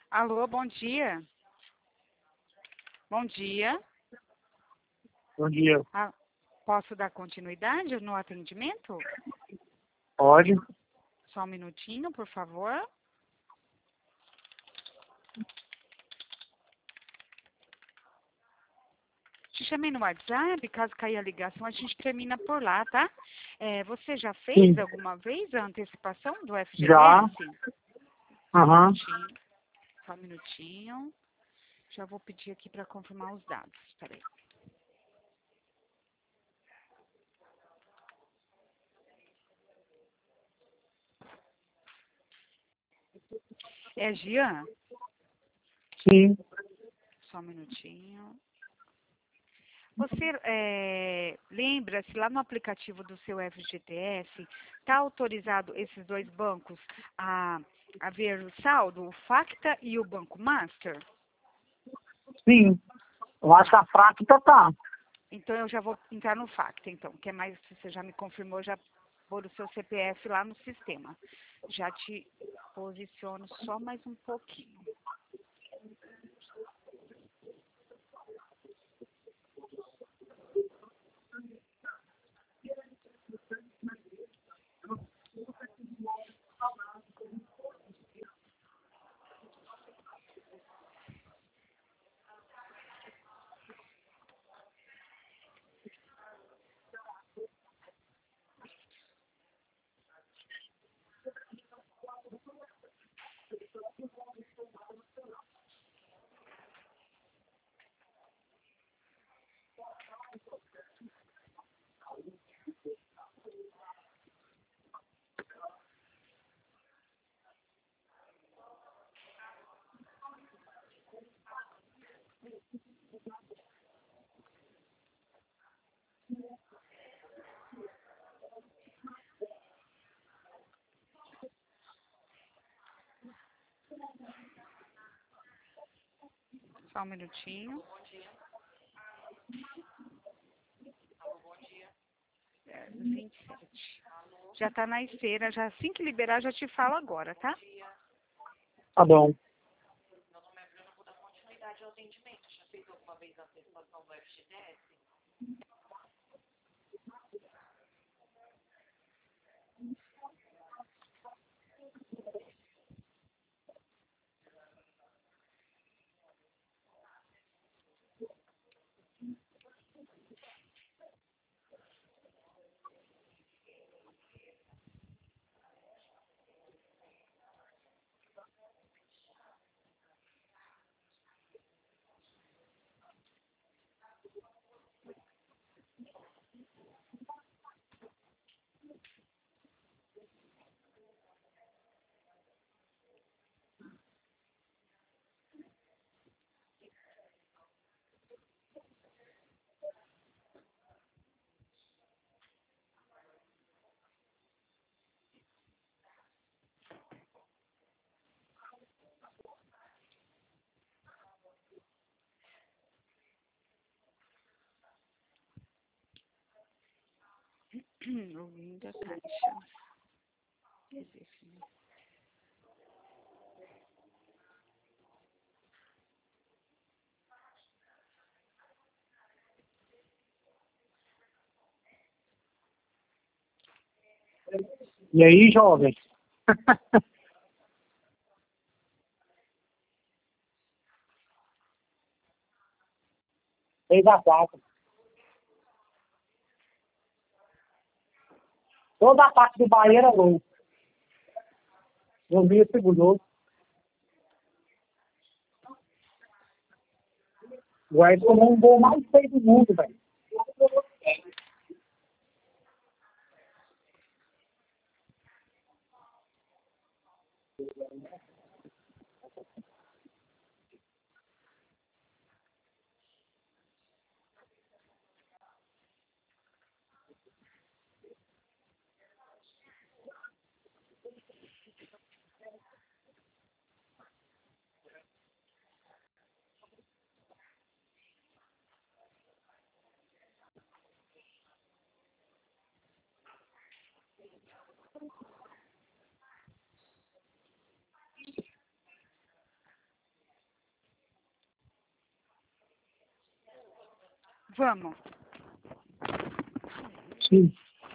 Alô, bom dia. Bom dia. Bom dia. Ah, posso dar continuidade no atendimento? Pode? Só um minutinho, por favor. Te chamei no WhatsApp, caso cair a ligação, a gente termina por lá, tá? Você já fez Sim. alguma vez a antecipação do FGTS? Já. Só um Aham. minutinho. Só um minutinho. Já vou pedir aqui para confirmar os dados. Peraí. É Jean? Sim. Só um minutinho. Você lembra-se lá no aplicativo do seu FGTS, está autorizado esses dois bancos a ver o saldo, o Facta e o Banco Master? Sim. Eu acho que a fracta tá. Então eu já vou entrar no Facta, então, que é mais, se você já me confirmou, já pôr o seu CPF lá no sistema. Já te posiciono só mais um pouquinho. Só um minutinho. 27. Já está na esteira, já assim que liberar, já te falo agora, tá? Tá bom. Ouvindo a caixa. Existe, né? E aí, jovem? 3-4. Toda a parte do Bahia era gol. O Bahia segurou. O Edson tomou um gol mais feio do mundo, velho. Vamos. Sim.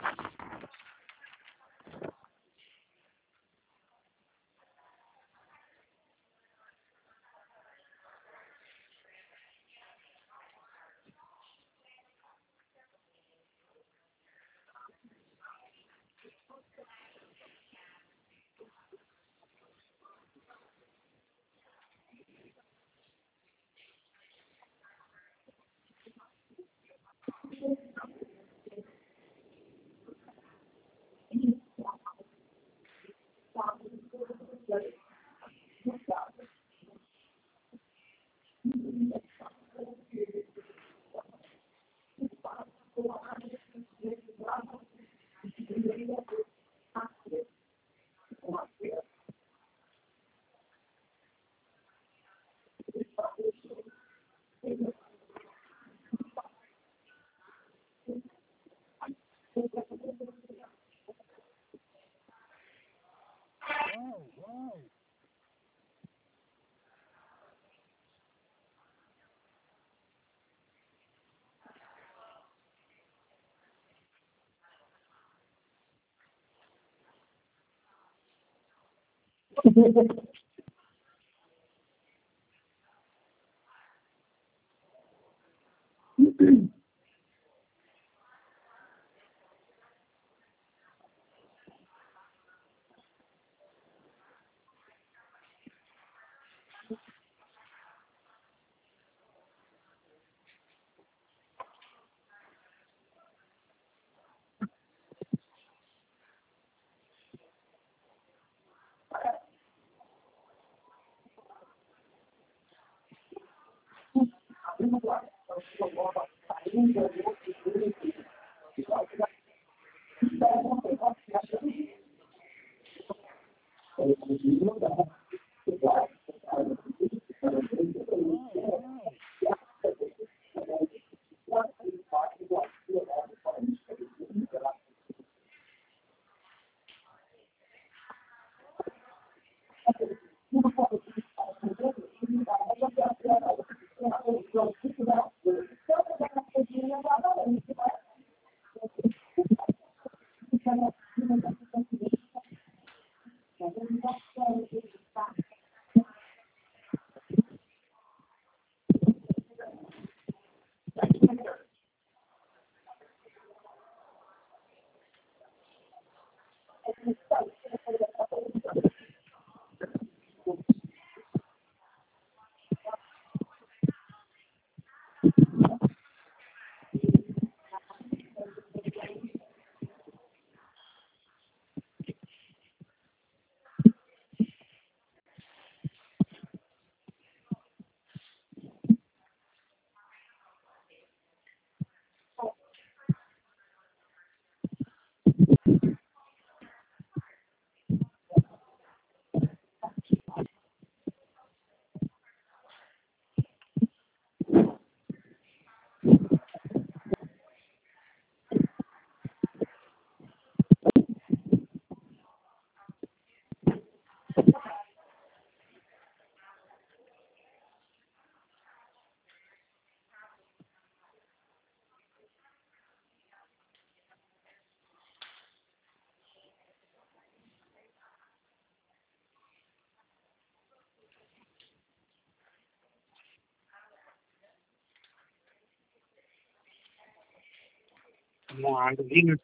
Moandina.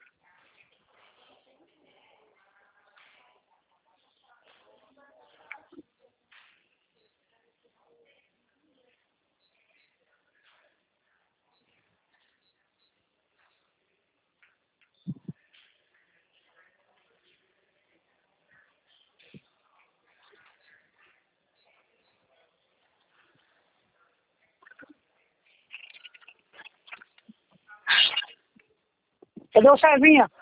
Cadê o Cezinha?